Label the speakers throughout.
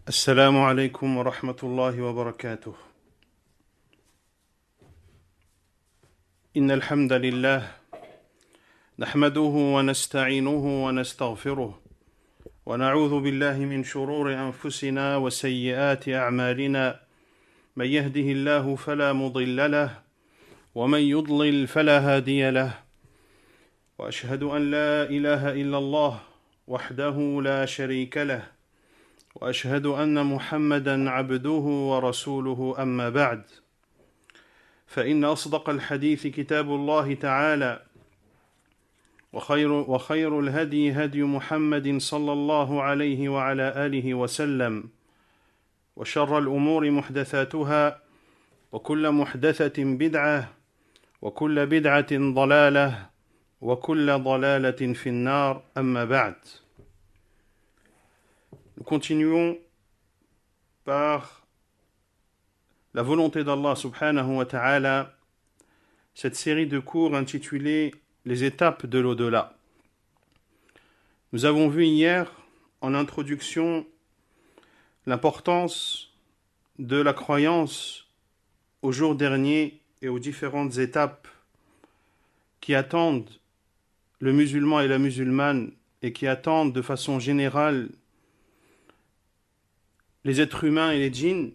Speaker 1: السلام عليكم ورحمة الله وبركاته. إن الحمد لله نحمده ونستعينه ونستغفره ونعوذ بالله من شرور أنفسنا وسيئات أعمالنا. من يهده الله فلا مضل له ومن يضلل فلا هادي له، وأشهد أن لا إله إلا الله وحده لا شريك له، وأشهد أن محمدًا عبده ورسوله، أما بعد، فإن أصدق الحديث كتاب الله تعالى، وخير الهدي هدي محمد صلى الله عليه وعلى آله وسلم، وشر الأمور محدثاتها، وكل محدثة بدعة، وكل بدعة ضلالة، وكل ضلالة في النار، أما بعد. Nous continuons par la volonté d'Allah subhanahu wa ta'ala cette série de cours intitulée Les étapes de l'au-delà. Nous avons vu hier en introduction l'importance de la croyance au jour dernier et aux différentes étapes qui attendent le musulman et la musulmane et qui attendent de façon générale les êtres humains et les djinns,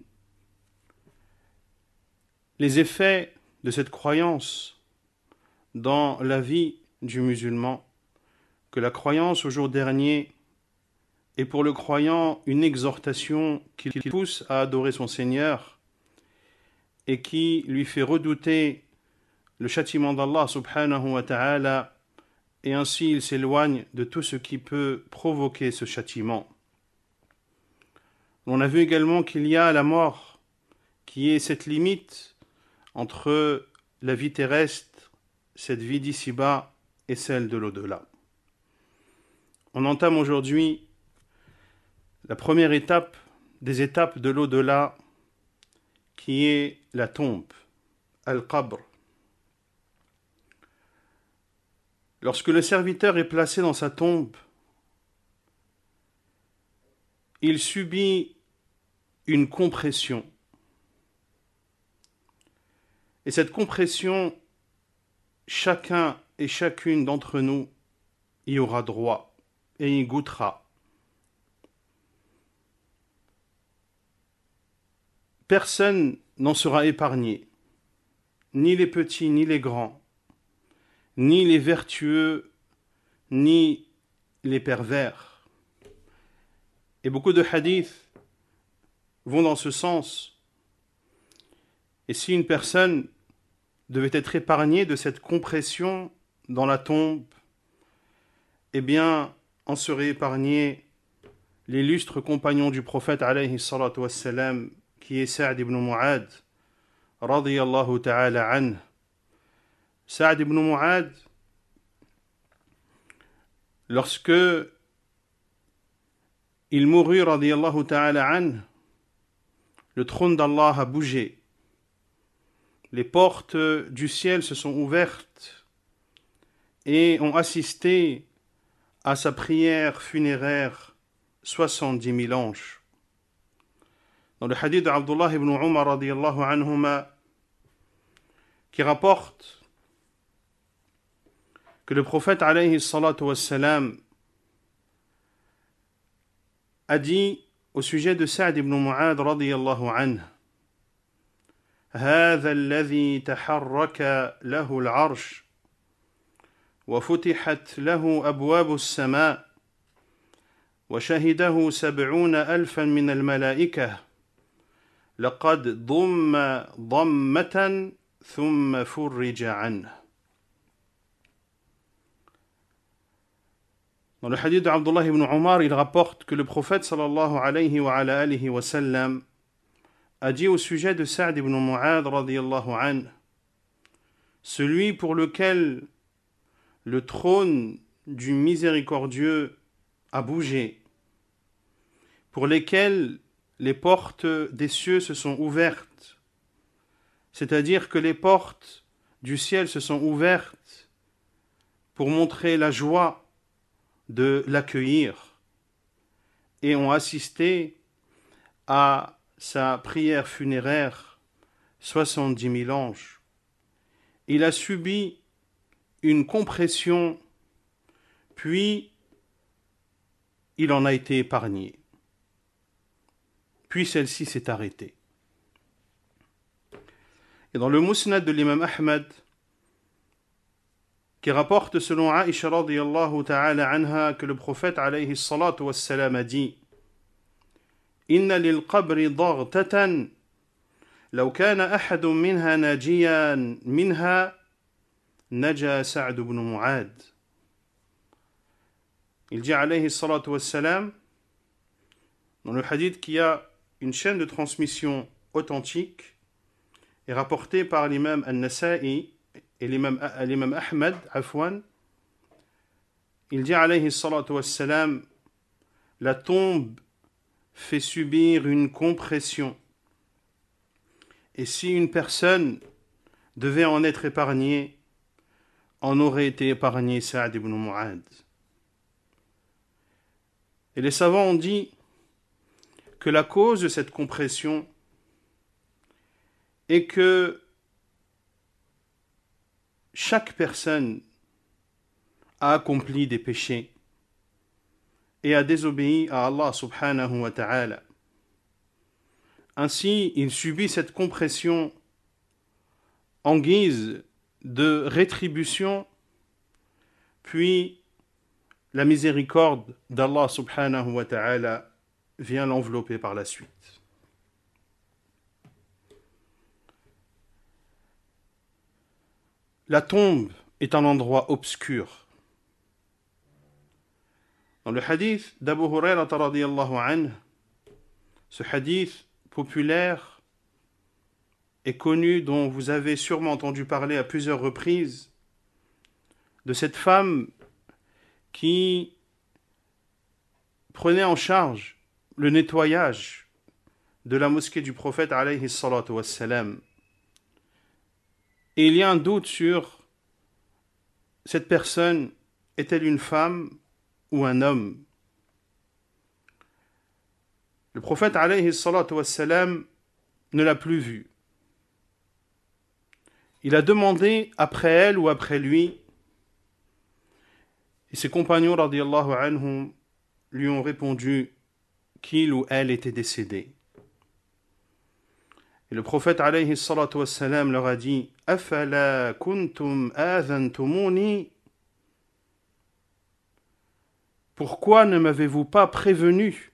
Speaker 1: les effets de cette croyance dans la vie du musulman, que la croyance au jour dernier est pour le croyant une exhortation qui le pousse à adorer son Seigneur et qui lui fait redouter le châtiment d'Allah subhanahu wa ta'ala, et ainsi il s'éloigne de tout ce qui peut provoquer ce châtiment. On a vu également qu'il y a la mort, qui est cette limite entre la vie terrestre, cette vie d'ici-bas, et celle de l'au-delà. On entame aujourd'hui la première étape des étapes de l'au-delà, qui est la tombe, al-qabr. Lorsque le serviteur est placé dans sa tombe, il subit une compression. Et cette compression, chacun et chacune d'entre nous y aura droit et y goûtera. Personne n'en sera épargné, ni les petits, ni les grands, ni les vertueux, ni les pervers. Et beaucoup de hadiths vont dans ce sens. Et si une personne devait être épargnée de cette compression dans la tombe, eh bien, en serait épargné l'illustre compagnon du prophète alayhi salatu wassalam, qui est Sa'd ibn Mu'ad, radiyallahu ta'ala anhu. Sa'd ibn Mu'ad, lorsque il mourut, radiyallahu ta'ala anhu, le trône d'Allah a bougé. Les portes du ciel se sont ouvertes et ont assisté à sa prière funéraire 70 000 anges. Dans le hadith d'Abdullah ibn Umar radiyallahu anhuma, qui rapporte que le prophète alayhi salatu wassalam a dit au sujet de Sa'd ibn Mu'ad radiyallahu anhu: هذا الذي تحرك له العرش وفتحت له أبواب السماء وشهده 70,000 من الملائكة لقد ضم ضمة ثم فرج عنه. Dans le hadith d'Abdullah ibn Umar, il rapporte que le prophète sallallahu alayhi wa ala alihi wa sallam a dit au sujet de Sa'd ibn Mu'ad radiyallahu anhu: celui pour lequel le trône du miséricordieux a bougé, pour lesquels les portes des cieux se sont ouvertes, c'est-à-dire que les portes du ciel se sont ouvertes pour montrer la joie de l'accueillir, et ont assisté à sa prière funéraire 70 000 anges. Il a subi une compression, puis il en a été épargné. Puis celle-ci s'est arrêtée. Et dans le Musnad de l'imam Ahmad, qui rapporte selon Aïcha radiyallahu ta'ala anha que le prophète alayhi salatu wassalam a dit: Inna lil qabri daghtatan law kana ahadun minha najiyan minha naja Sa'd ibn Mu'ad. Il dit alayhi salatu wassalam, dans le hadith qui a une chaîne de transmission authentique et rapportée par l'imam An-Nasa'i et l'imam Ahmad, il dit alayhi salatu wassalam, la tombe fait subir une compression. Et si une personne devait en être épargnée, en aurait été épargné Sa'd ibn Mu'ad. Et les savants ont dit que la cause de cette compression est que chaque personne a accompli des péchés et a désobéi à Allah subhanahu wa ta'ala. Ainsi, il subit cette compression en guise de rétribution, puis la miséricorde d'Allah subhanahu wa ta'ala vient l'envelopper par la suite. La tombe est un endroit obscur. Dans le hadith d'Abu Hurayrata radiyallahu anhu, ce hadith populaire et connu dont vous avez sûrement entendu parler à plusieurs reprises, de cette femme qui prenait en charge le nettoyage de la mosquée du prophète alayhi salatu wassalam. Et il y a un doute sur cette personne, est-elle une femme ou un homme? Le prophète alayhi salatu wassalam ne l'a plus vue. Il a demandé après elle ou après lui, et ses compagnons radiyallahu anhum lui ont répondu qu'il ou elle était décédé. Et le prophète alayhi salatu wassalam leur a dit: Afala kuntum adhantumuni? Pourquoi ne m'avez-vous pas prévenu?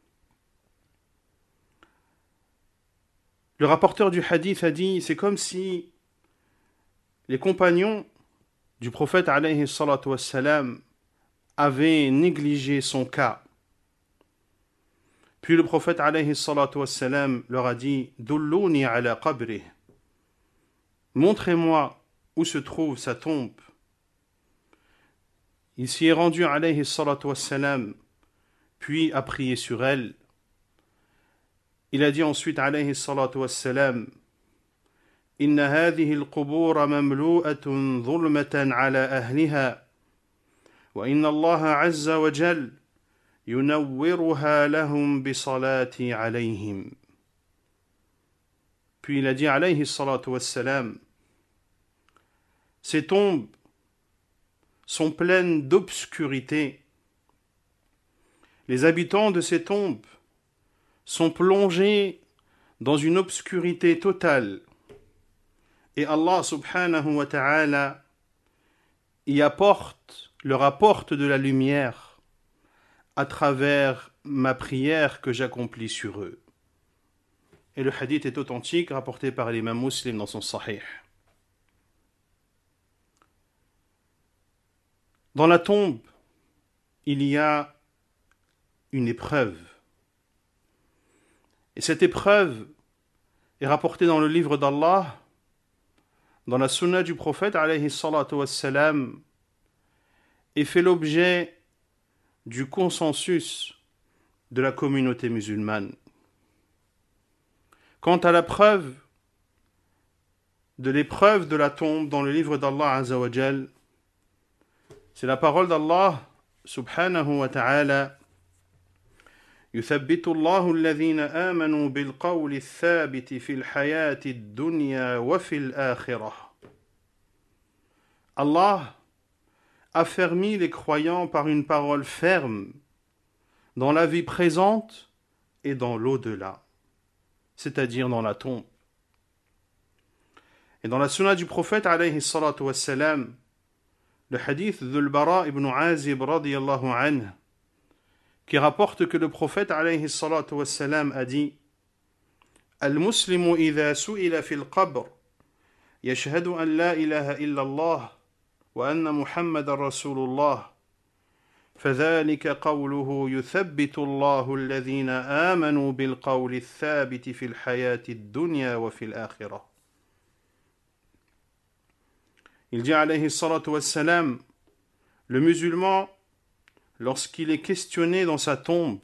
Speaker 1: Le rapporteur du hadith a dit: c'est comme si les compagnons du prophète alayhi salatu wassalam avaient négligé son cas. Puis le prophète alayhi salatu wassalam leur a dit: Dulluni ala qabrih. Montrez-moi où se trouve sa tombe. Il s'y est rendu alayhi salatu wassalam, puis a prié sur elle. Il a dit ensuite alayhi salatu wassalam: Inna hadhihi al-qubur mamlu'atun dhulmatan ala ahliha, wa inna Allah azza wa jal yunawwiruha lahum bi salati alayhim. Puis il a dit alayhi salatu wassalam: ces tombes sont pleines d'obscurité. Les habitants de ces tombes sont plongés dans une obscurité totale. Et Allah subhanahu wa ta'ala leur apporte de la lumière à travers ma prière que j'accomplis sur eux. Et le hadith est authentique, rapporté par l'imam Muslim dans son Sahih. Dans la tombe, il y a une épreuve. Et cette épreuve est rapportée dans le livre d'Allah, dans la sunna du prophète alayhi salatu wassalam, et fait l'objet du consensus de la communauté musulmane. Quant à la preuve de l'épreuve de la tombe dans le livre d'Allah azza wa jal, c'est la parole d'Allah subhanahu wa ta'ala: يثبت الله الذين آمنوا بالقول الثابت في الحياة الدنيا وفي الآخرة. Allah affermit les croyants par une parole ferme dans la vie présente et dans l'au-delà, c'est-à-dire dans la tombe. Et dans la sunna du prophète alayhi salatu wassalam, le hadith d'Ul Bara ibn Azib radiyallahu anhu, qui rapporte que le prophète alayhi salatu wassalam a dit: Al-Muslimu idha su'ila fil qabr yashhadu an la ilaha illa Allah wa anna Muhammadan Rasulullah فذلك قوله يثبت الله الذين آمنوا بالقول الثابت في الحياة الدنيا وفي الآخرة. Il dit alayhi salatu wassalam, le musulman, lorsqu'il est questionné dans sa tombe,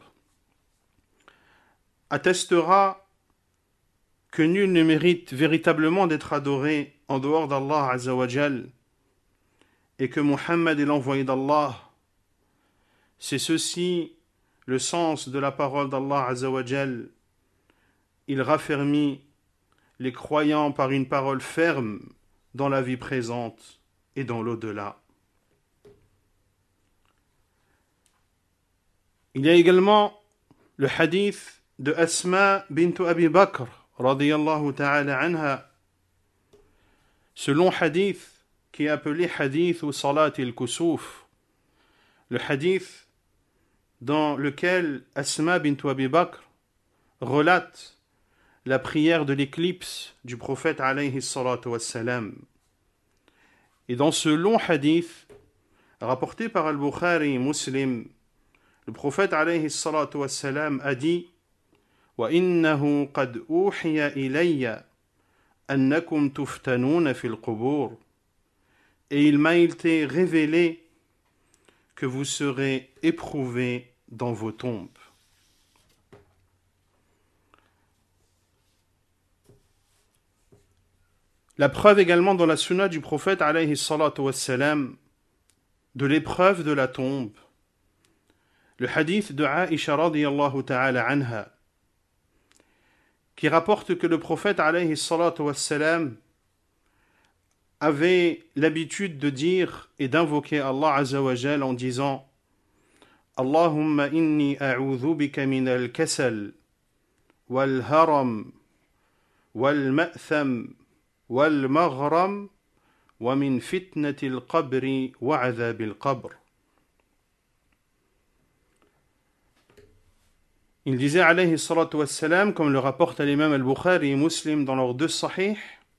Speaker 1: attestera que nul ne mérite véritablement d'être adoré en dehors d'Allah Azza wa Jal et que Muhammad est l'envoyé d'Allah. C'est ceci le sens de la parole d'Allah Azza wa Jal. Il raffermit les croyants par une parole ferme dans la vie présente et dans l'au-delà. Il y a également le hadith de Asma bint Abi Bakr radiyallahu ta'ala anha, ce long hadith qui est appelé hadith ou salat al-kusuf, le hadith dans lequel Asma bint Abi Bakr relate la prière de l'éclipse du prophète alayhi salatu wassalam. Et dans ce long hadith rapporté par Al-Bukhari et Muslim, le prophète alayhi salatu wassalam a dit: Wa innahu qad uhiya ilayya annakum tuftanuna fil qubur. Et il m'a été révélé que vous serez éprouvés dans vos tombes. La preuve également dans la sunna du prophète alayhi salatu wassalam de l'épreuve de la tombe, le hadith de Aïcha radiyallahu ta'ala anha, qui rapporte que le prophète alayhi salatu wassalam avait l'habitude de dire et d'invoquer Allah Azza wa Jal en disant: Allahumma inni a'udhu bika min al-kasal wal haram wal ma'tham wal maghram wa min fitnati al-qabri wa 'adhab al-qabr. Il disait alayhi salatu wassalam, comme le rapporte l'imam al-Bukhari et Muslim dans leurs deux sahih,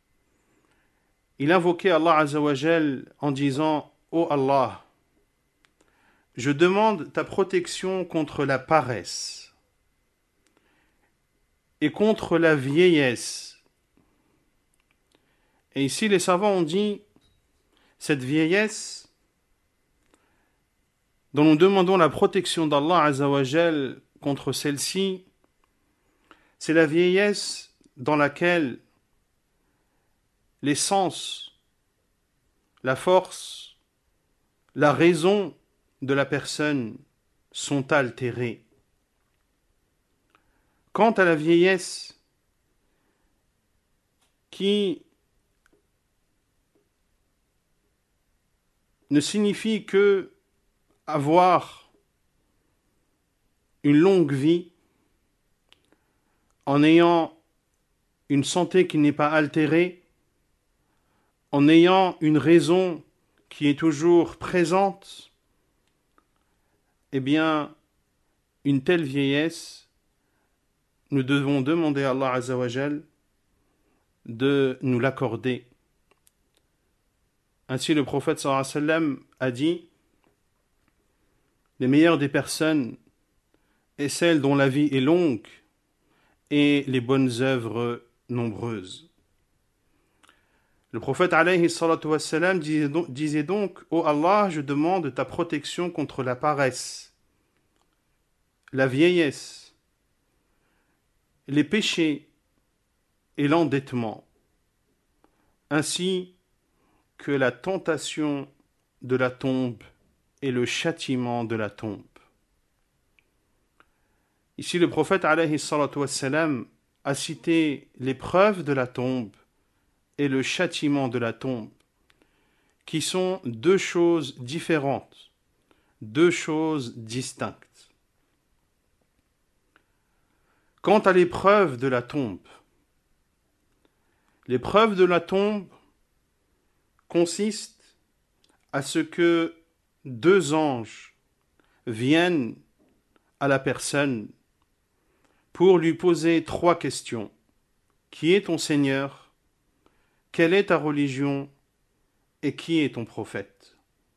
Speaker 1: il invoquait Allah Azza wa Jal en disant: Ô Allah, je demande ta protection contre la paresse et contre la vieillesse. Et ici les savants ont dit, cette vieillesse dont nous demandons la protection d'Allah Azza wa Jal contre celle-ci, c'est la vieillesse dans laquelle les sens, la force, la raison de la personne sont altérés. Quant à la vieillesse qui ne signifie que avoir une longue vie en ayant une santé qui n'est pas altérée, en ayant une raison qui est toujours présente, eh bien, une telle vieillesse, nous devons demander à Allah Azza wa Jal de nous l'accorder. Ainsi, le prophète sallallahu alayhi wa sallam a dit: les meilleures des personnes est celle dont la vie est longue et les bonnes œuvres nombreuses. Le prophète alayhi salatu wassalam disait donc: Ô Allah, je demande ta protection contre la paresse, la vieillesse, les péchés et l'endettement, ainsi que la tentation de la tombe et le châtiment de la tombe. Ici, le prophète alayhi salatu wassalam a cité l'épreuve de la tombe et le châtiment de la tombe, qui sont deux choses différentes, deux choses distinctes. Quant à l'épreuve de la tombe consiste à ce que deux anges viennent à la personne pour lui poser trois questions. Qui est ton Seigneur? Quelle est ta religion? Et qui est ton prophète?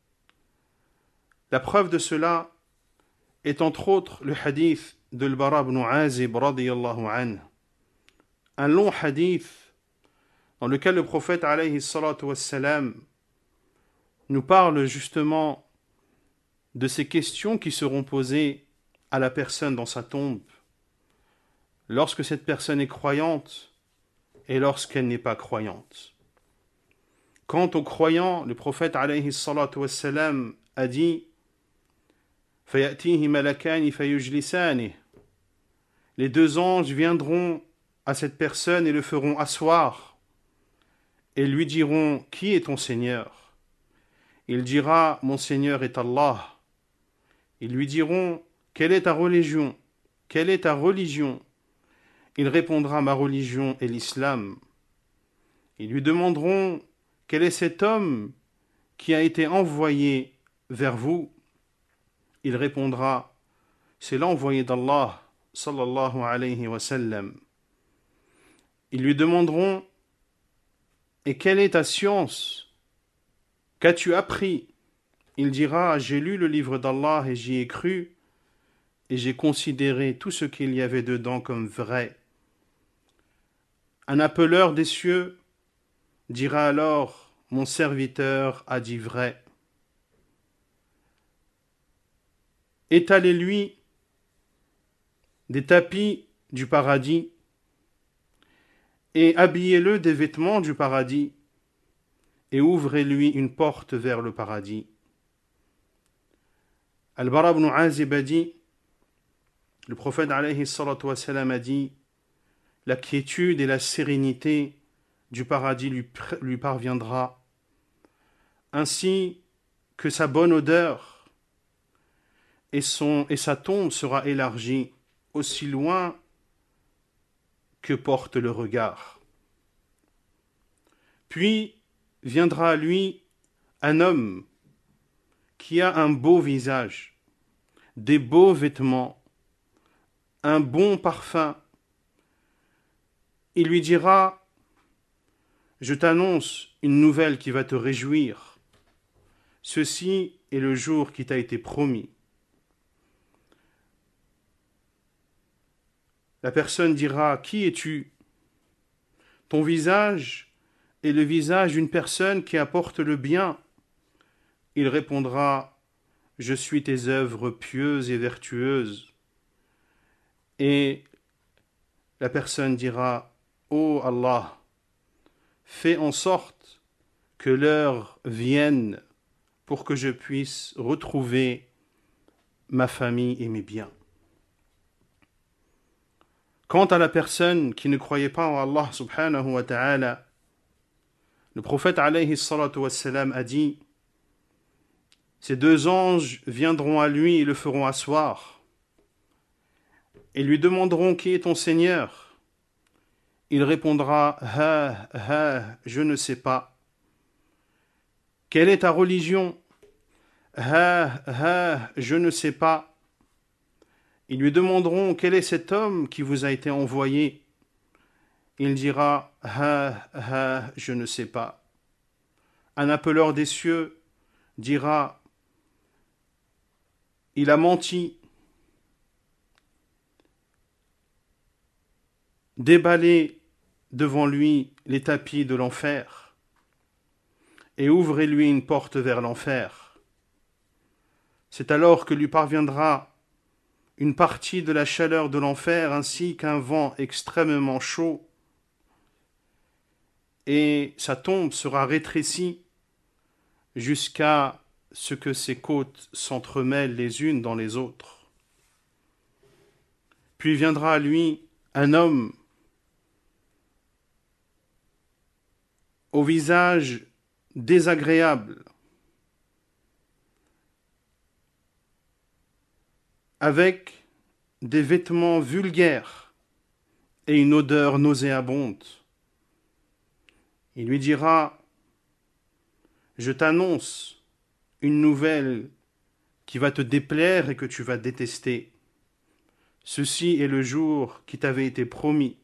Speaker 1: La preuve de cela est entre autres le hadith de Al-Bara ibn Azib radiyallahu anhu, un long hadith dans lequel le prophète alayhi salatu wassalam nous parle justement de ces questions qui seront posées à la personne dans sa tombe, lorsque cette personne est croyante et lorsqu'elle n'est pas croyante. Quant aux croyants, le prophète alayhi salatu wassalam a dit فَيَأْتِيهِ مَلَكَانِ فَيُجْلِسَانِهِ. Les deux anges viendront à cette personne et le feront asseoir et lui diront: qui est ton Seigneur? Il dira: mon Seigneur est Allah. Ils lui diront: quelle est ta religion? Quelle est ta religion? Il répondra: ma religion est l'islam. Ils lui demanderont: quel est cet homme qui a été envoyé vers vous? Il répondra: c'est l'envoyé d'Allah, sallallahu alayhi wa sallam. Ils lui demanderont: et quelle est ta science? Qu'as-tu appris? Il dira: j'ai lu le livre d'Allah et j'y ai cru, et j'ai considéré tout ce qu'il y avait dedans comme vrai. Un appeleur des cieux dira alors: mon serviteur a dit vrai. Étalez-lui des tapis du paradis et habillez-le des vêtements du paradis et ouvrez-lui une porte vers le paradis. Al-Bara ibn Azib a dit, le prophète alayhi salatu wassalam a dit: la quiétude et la sérénité du paradis lui parviendra, ainsi que sa bonne odeur, et sa tombe sera élargie aussi loin que porte le regard. Puis viendra à lui un homme qui a un beau visage, des beaux vêtements, un bon parfum. Il lui dira: je t'annonce une nouvelle qui va te réjouir. Ceci est le jour qui t'a été promis. La personne dira: qui es-tu? Ton visage est le visage d'une personne qui apporte le bien. Il répondra: je suis tes œuvres pieuses et vertueuses. Et la personne dira: ô Allah, fais en sorte que l'heure vienne pour que je puisse retrouver ma famille et mes biens. Quant à la personne qui ne croyait pas en Allah subhanahu wa ta'ala, le prophète alayhi salatu wassalam a dit: ces deux anges viendront à lui et le feront asseoir et lui demanderont: qui est ton Seigneur? Il répondra: je ne sais pas. Quelle est ta religion? Je ne sais pas. Ils lui demanderont: quel est cet homme qui vous a été envoyé? Il dira: je ne sais pas. Un appeleur des cieux dira: il a menti. Déballez devant lui les tapis de l'enfer et ouvrez-lui une porte vers l'enfer. C'est alors que lui parviendra une partie de la chaleur de l'enfer ainsi qu'un vent extrêmement chaud, et sa tombe sera rétrécie jusqu'à ce que ses côtes s'entremêlent les unes dans les autres. Puis viendra à lui un homme au visage désagréable, avec des vêtements vulgaires et une odeur nauséabonde. Il lui dira: je t'annonce une nouvelle qui va te déplaire et que tu vas détester. Ceci est le jour qui t'avait été promis.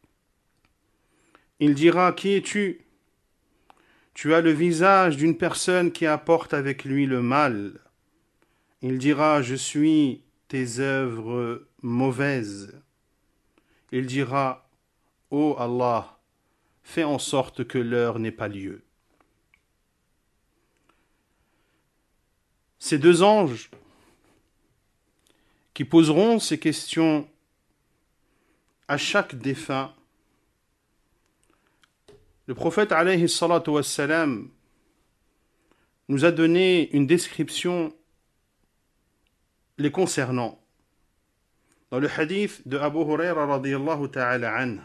Speaker 1: Il dira: qui es-tu? Tu as le visage d'une personne qui apporte avec lui le mal. Il dira: je suis tes œuvres mauvaises. Il dira: ô Allah, fais en sorte que l'heure n'ait pas lieu. Ces deux anges qui poseront ces questions à chaque défunt, le prophète alayhi salatu wassalam nous a donné une description les concernant. Dans le hadith de Abu Huraira radiyallahu ta'ala anhu,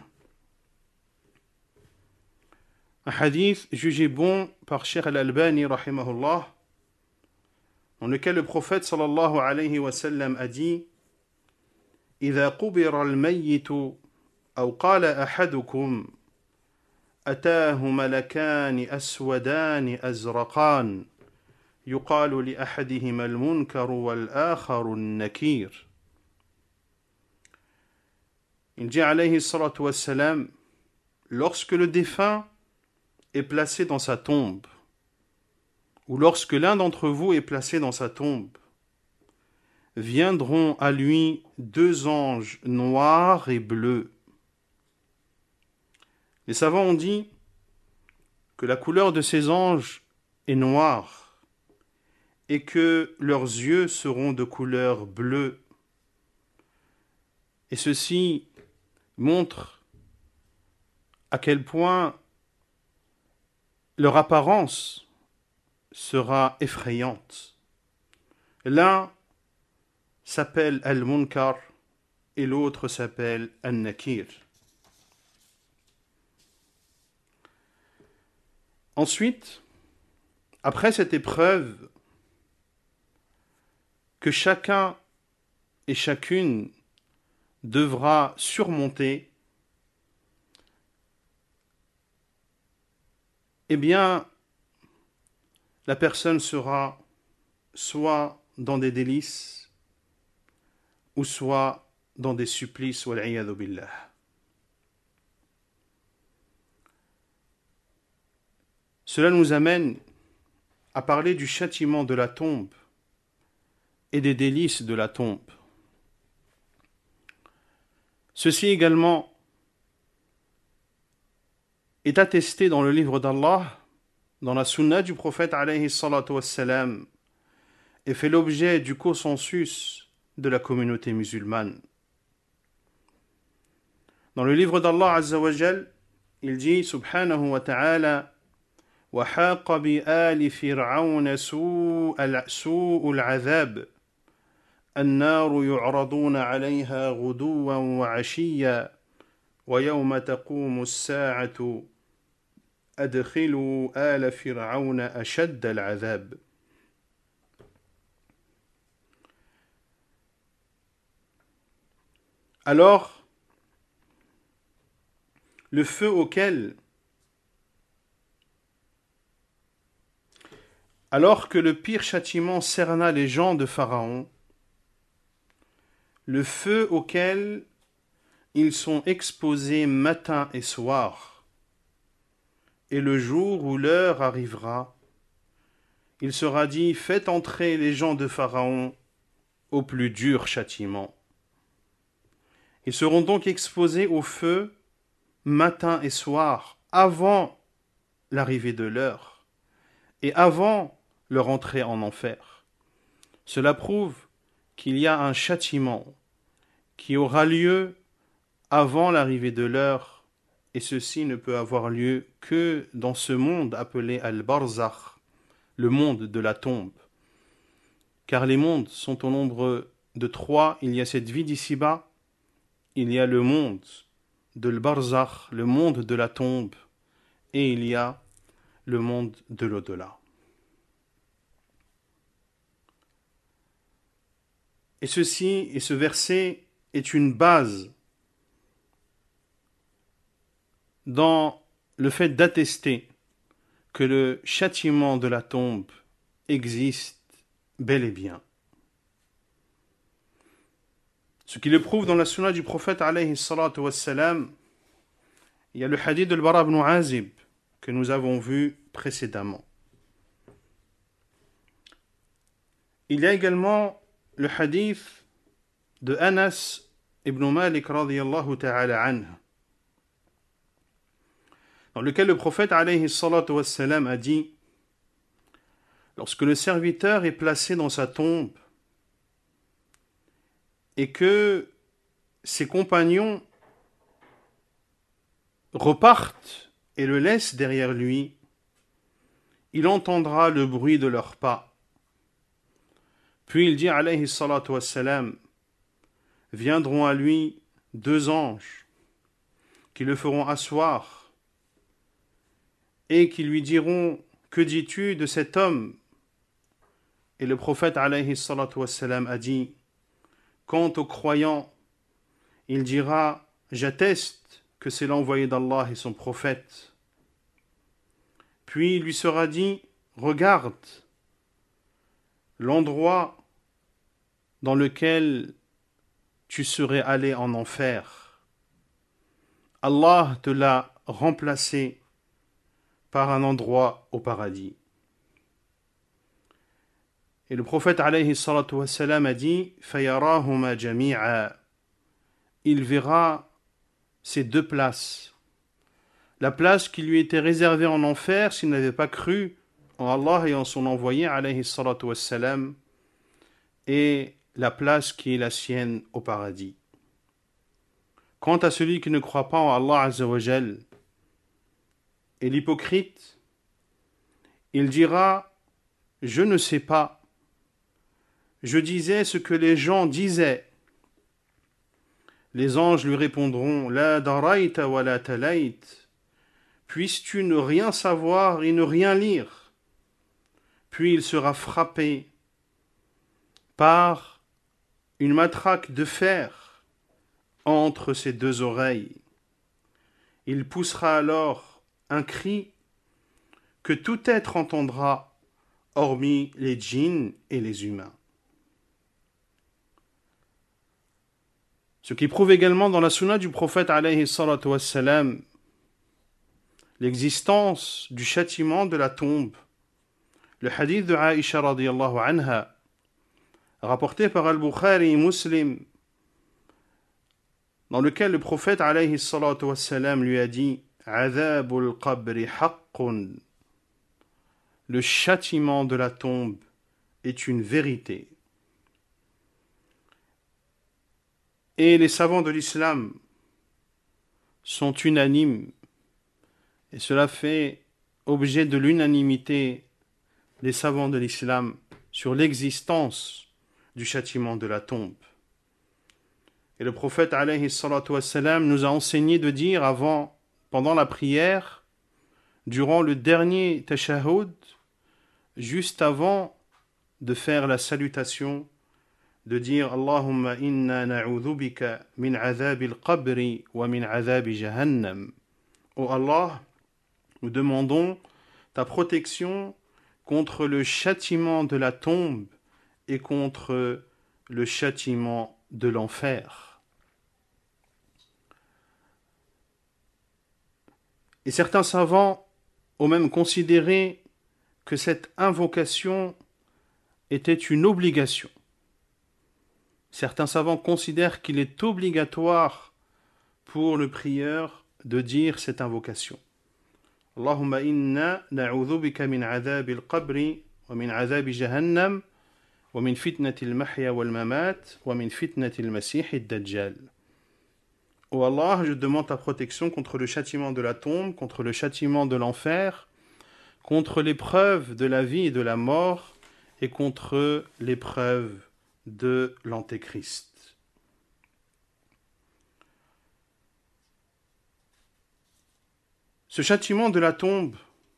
Speaker 1: un hadith jugé bon par Cheikh al-Albani rahimahullah, dans lequel le prophète sallallahu alayhi wa sallam a dit: إذا قبر الميت أو قال أحدكم أتاه ملكان أسودان أزرقان يقال لأحدهما المنكر والآخر النكير. Il dit alayhi salatu wassalam, lorsque le défunt est placé dans sa tombe, ou lorsque l'un d'entre vous est placé dans sa tombe, viendront à lui deux anges noirs et bleus. Les savants ont dit que la couleur de ces anges est noire et que leurs yeux seront de couleur bleue. Et ceci montre à quel point leur apparence sera effrayante. L'un s'appelle Al-Munkar et l'autre s'appelle Al-Nakir. Ensuite, après cette épreuve que chacun et chacune devra surmonter, eh bien, la personne sera soit dans des délices, ou soit dans des supplices, wal'iyadhu billah. Cela nous amène à parler du châtiment de la tombe et des délices de la tombe. Ceci également est attesté dans le livre d'Allah, dans la sunna du prophète alayhi salatu wassalam, et fait l'objet du consensus de la communauté musulmane. Dans le livre d'Allah azza wa jal, il dit subhanahu wa ta'ala: وحاق بآل فرعون سوء العذاب النار يعرضون عليها غدوا وعشيا ويوم تقوم الساعة أدخلوا آل فرعون أشد العذاب. Alors, le feu auquel, alors que le pire châtiment cerna les gens de Pharaon, le feu auquel ils sont exposés matin et soir, et le jour où l'heure arrivera, il sera dit: faites entrer les gens de Pharaon au plus dur châtiment. Ils seront donc exposés au feu matin et soir, avant l'arrivée de l'heure, et avant leur entrée en enfer. Cela prouve qu'il y a un châtiment qui aura lieu avant l'arrivée de l'heure, et ceci ne peut avoir lieu que dans ce monde appelé Al-Barzakh, le monde de la tombe. Car les mondes sont au nombre de 3, il y a cette vie d'ici-bas, il y a le monde de l'Barzakh, le monde de la tombe, et il y a le monde de l'au-delà. Et ce verset est une base dans le fait d'attester que le châtiment de la tombe existe bel et bien. Ce qui le prouve dans la sunna du prophète alayhi salatu wassalam, il y a le hadith de Al-Bara ibn Azib que nous avons vu précédemment. Il y a également le hadith de Anas ibn Malik radiyallahu ta'ala anhu, dans lequel le prophète alayhi salatu wassalam a dit: lorsque le serviteur est placé dans sa tombe et que ses compagnons repartent et le laissent derrière lui, il entendra le bruit de leurs pas. Puis il dit alayhi salatu wassalam: viendront à lui 2 anges qui le feront asseoir et qui lui diront: que dis-tu de cet homme? Et le prophète alayhi salatu wassalam a dit: quant au croyant, il dira: j'atteste que c'est l'envoyé d'Allah et son prophète. Puis il lui sera dit: regarde l'endroit dans lequel tu serais allé en enfer. Allah te l'a remplacé par un endroit au paradis. Et le prophète alayhi salatu wassalam a dit: fayarahuma jami'a. Il verra ces 2 places. La place qui lui était réservée en enfer s'il n'avait pas cru en Allah et en son envoyé alayhi salatu wassalam, et la place qui est la sienne au paradis. Quant à celui qui ne croit pas en Allah azza wa jal et l'hypocrite, il dira: je ne sais pas, je disais ce que les gens disaient. Les anges lui répondront: la daraita wa la talait. Puisses-tu ne rien savoir et ne rien lire? Puis il sera frappé par une matraque de fer entre ses 2 oreilles. Il poussera alors un cri que tout être entendra, hormis les djinns et les humains. Ce qui prouve également dans la sunna du prophète alayhi salatu wassalam l'existence du châtiment de la tombe. Le hadith de Aïcha radiyallahu anha, rapporté par Al-Bukhari et Muslim, dans lequel le prophète alayhi salatu wassalam lui a dit: Azabul qabri haqqun. Le châtiment de la tombe est une vérité. Et les savants de l'islam sont unanimes, et cela fait objet de l'unanimité des savants de l'islam sur l'existence du châtiment de la tombe. Et le prophète alayhi salatu wassalam nous a enseigné de dire pendant la prière, durant le dernier tashahhud, juste avant de faire la salutation, de dire: Allahumma inna na'udhu bika min azabil qabri wa min azabi jahannam. Ô Allah, nous demandons ta protection contre le châtiment de la tombe et contre le châtiment de l'enfer. Et certains savants ont même considéré que cette invocation était une obligation. Certains savants considèrent qu'il est obligatoire pour le prieur de dire cette invocation. Allahumma inna na'udhu bika min adhabil qabri wa min adhabi jahannam wa min fitnatil mahya wal mamat wa min fitnatil masihid dajjal. Ô Allah, je demande ta protection contre le châtiment de la tombe, contre le châtiment de l'enfer, contre l'épreuve de la vie et de la mort et contre l'épreuve de l'Antéchrist. Ce châtiment de la tombe,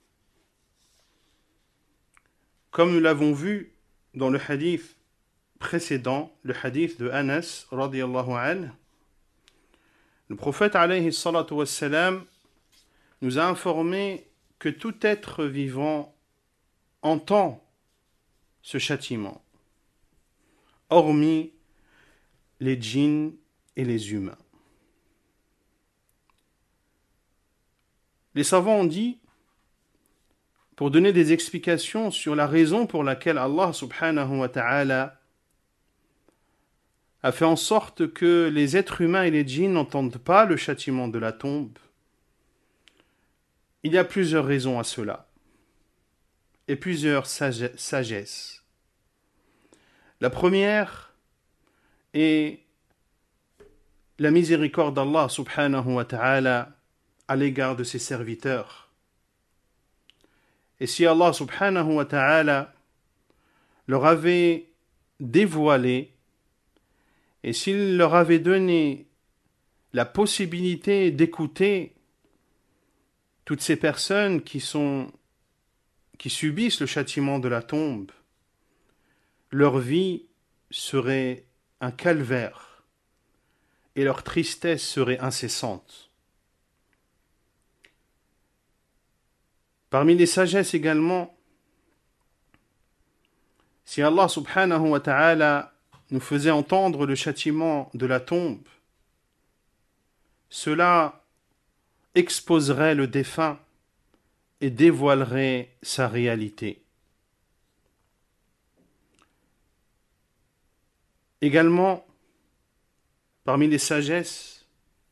Speaker 1: comme nous l'avons vu dans le hadith précédent, le hadith de Anas, radiyallahu anhu, le prophète alayhi salatu wassalam nous a informé que tout être vivant entend ce châtiment, hormis les djinns et les humains. Les savants ont dit, pour donner des explications sur la raison pour laquelle Allah subhanahu wa ta'ala a fait en sorte que les êtres humains et les djinns n'entendent pas le châtiment de la tombe, il y a plusieurs raisons à cela et plusieurs sagesses. La première est la miséricorde d'Allah subhanahu wa ta'ala à l'égard de ses serviteurs. Et si Allah subhanahu wa ta'ala leur avait dévoilé et s'il leur avait donné la possibilité d'écouter toutes ces personnes qui subissent le châtiment de la tombe, leur vie serait un calvaire et leur tristesse serait incessante. Parmi les sagesses également, si Allah subhanahu wa ta'ala nous faisait entendre le châtiment de la tombe, cela exposerait le défunt et dévoilerait sa réalité. Également, parmi les sagesses,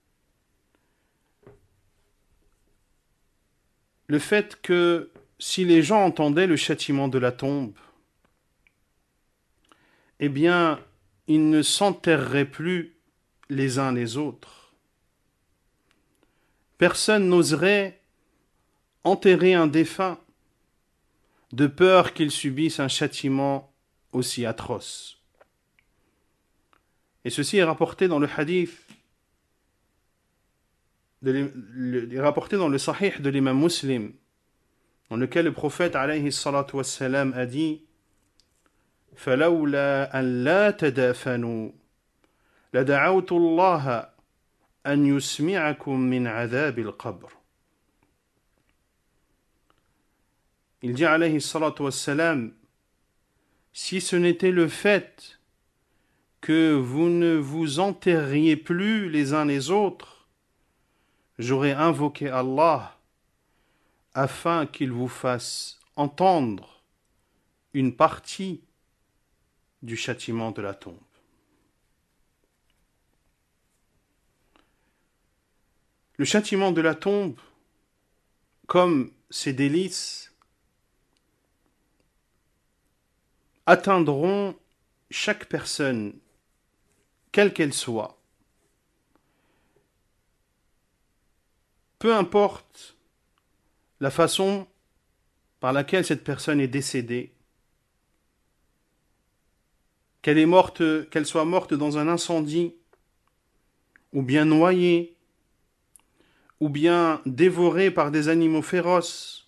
Speaker 1: le fait que si les gens entendaient le châtiment de la tombe, eh bien, ils ne s'enterreraient plus les uns les autres. Personne n'oserait enterrer un défunt de peur qu'il subisse un châtiment aussi atroce. Et ceci est rapporté dans le hadith, rapporté dans le sahih de l'imam Muslim, dans lequel le prophète alayhi salatu wassalam a dit فَلَوْلَا أَنْ لَا تَدَافَنُوا لَدَعَوْتُ اللَّهَ أَنْ يُسْمِعَكُمْ مِنْ عَذَابِ الْقَبْرِ. Il dit alayhi salatu wassalam, si ce n'était le fait que vous ne vous enterriez plus les uns les autres, j'aurais invoqué Allah afin qu'il vous fasse entendre une partie du châtiment de la tombe. Le châtiment de la tombe, comme ses délices, atteindront chaque personne, quelle qu'elle soit. Peu importe la façon par laquelle cette personne est décédée, qu'elle soit morte dans un incendie, ou bien noyée, ou bien dévorée par des animaux féroces,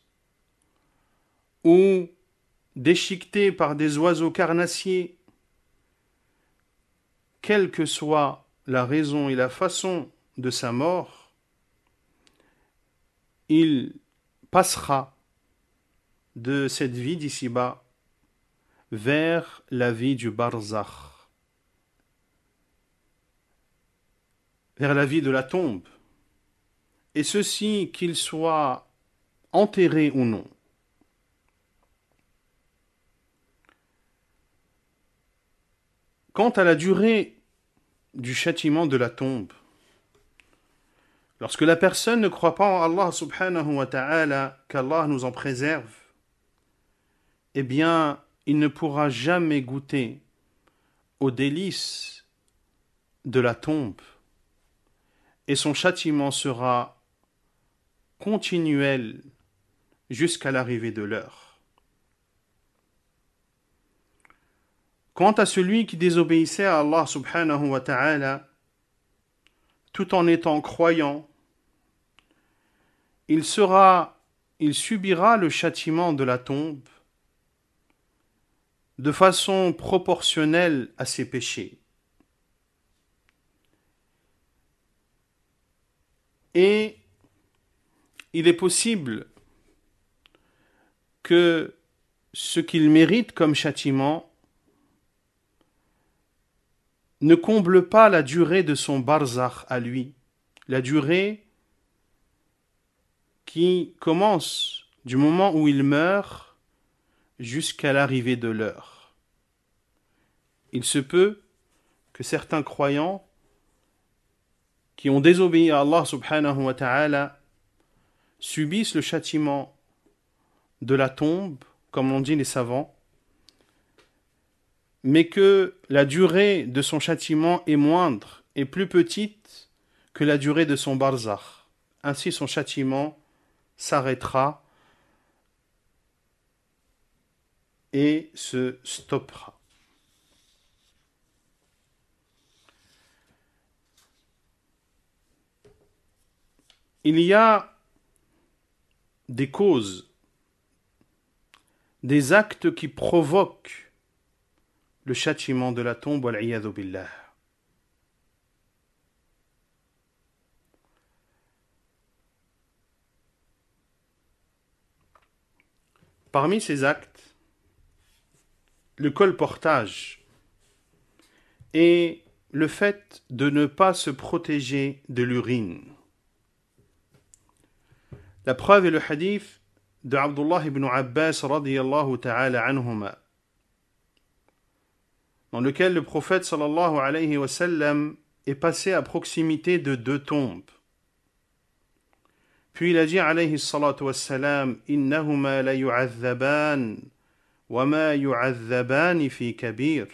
Speaker 1: ou déchiquetée par des oiseaux carnassiers, quelle que soit la raison et la façon de sa mort, il passera de cette vie d'ici-bas vers la vie du barzakh, vers la vie de la tombe, et ceci qu'il soit enterré ou non. Quant à la durée du châtiment de la tombe, lorsque la personne ne croit pas en Allah subhanahu wa ta'ala, qu'Allah nous en préserve, eh bien, il ne pourra jamais goûter aux délices de la tombe, et son châtiment sera continuel jusqu'à l'arrivée de l'heure. Quant à celui qui désobéissait à Allah subhanahu wa ta'ala, tout en étant croyant, il subira le châtiment de la tombe de façon proportionnelle à ses péchés. Et il est possible que ce qu'il mérite comme châtiment ne comble pas la durée de son barzakh à lui, la durée qui commence du moment où il meurt jusqu'à l'arrivée de l'heure. Il se peut que certains croyants qui ont désobéi à Allah subhanahu wa ta'ala subissent le châtiment de la tombe, comme l'ont dit les savants, mais que la durée de son châtiment est moindre et plus petite que la durée de son barzakh. Ainsi son châtiment s'arrêtera et se stoppera. Il y a des causes, des actes qui provoquent le châtiment de la tombe, wal-'iyadhu billah. Parmi ces actes, le colportage et le fait de ne pas se protéger de l'urine. La preuve est le hadith de Abdullah ibn Abbas radiyallahu ta'ala anhuma, dans lequel le prophète sallallahu alayhi wa sallam est passé à proximité de deux tombes. Puis il a dit alayhi salatu wa salam, innahuma la yu'adhaban wa ma yu'adhaban fi kabir.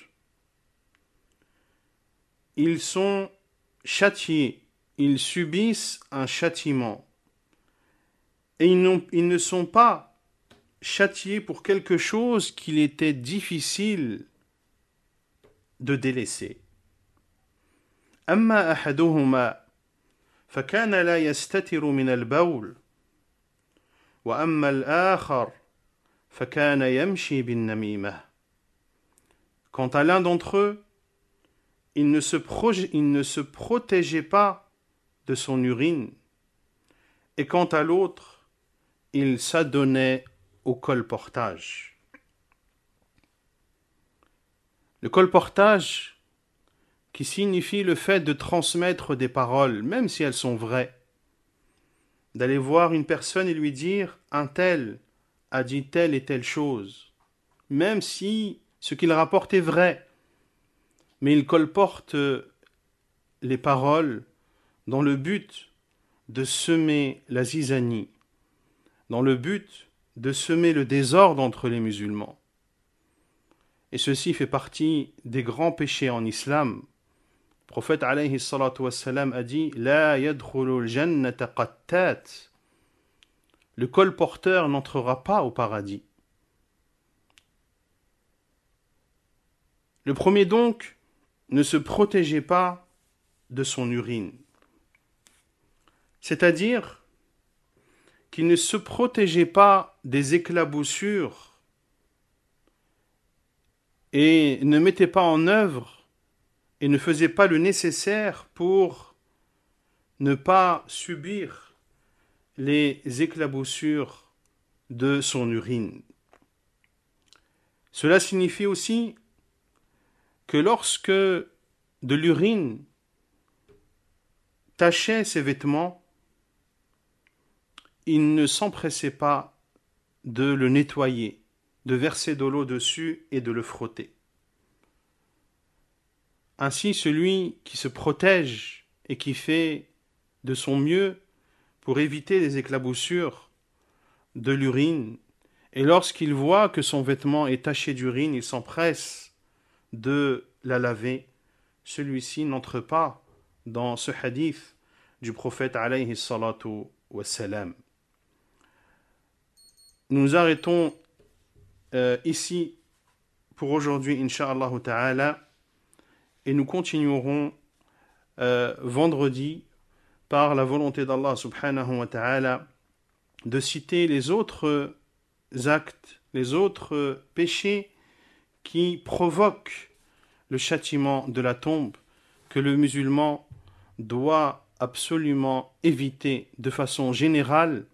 Speaker 1: Ils sont châtiés, ils subissent un châtiment. Et ils ne sont pas châtiés pour quelque chose qu'il était difficile de délaisser. أما أحدهما فكان لا يستتر من البول وأما الآخر فكان يمشي بالنميمة. Quant à l'un d'entre eux, il ne se protégeait pas de son urine, et quant à l'autre, il s'adonnait au colportage. Le colportage, qui signifie le fait de transmettre des paroles, même si elles sont vraies, d'aller voir une personne et lui dire « un tel a dit telle et telle chose », même si ce qu'il rapporte est vrai, mais il colporte les paroles dans le but de semer la zizanie, dans le but de semer le désordre entre les musulmans. Et ceci fait partie des grands péchés en islam. Le prophète alayhi salatu wassalam a dit « La yadkhulul jannata qattat » Le colporteur n'entrera pas au paradis. Le premier donc ne se protégeait pas de son urine. C'est-à-dire qu'il ne se protégeait pas des éclaboussures et ne mettait pas en œuvre et ne faisait pas le nécessaire pour ne pas subir les éclaboussures de son urine. Cela signifie aussi que lorsque de l'urine tachait ses vêtements, il ne s'empressait pas de le nettoyer, de verser de l'eau dessus et de le frotter. Ainsi, celui qui se protège et qui fait de son mieux pour éviter les éclaboussures de l'urine, et lorsqu'il voit que son vêtement est taché d'urine, il s'empresse de la laver, celui-ci n'entre pas dans ce hadith du prophète alayhi salatu wassalam. Nous nous arrêtons ici pour aujourd'hui, incha'Allah ta'ala, et nous continuerons vendredi par la volonté d'Allah subhanahu wa ta'ala de citer les autres actes, les autres péchés qui provoquent le châtiment de la tombe que le musulman doit absolument éviter de façon générale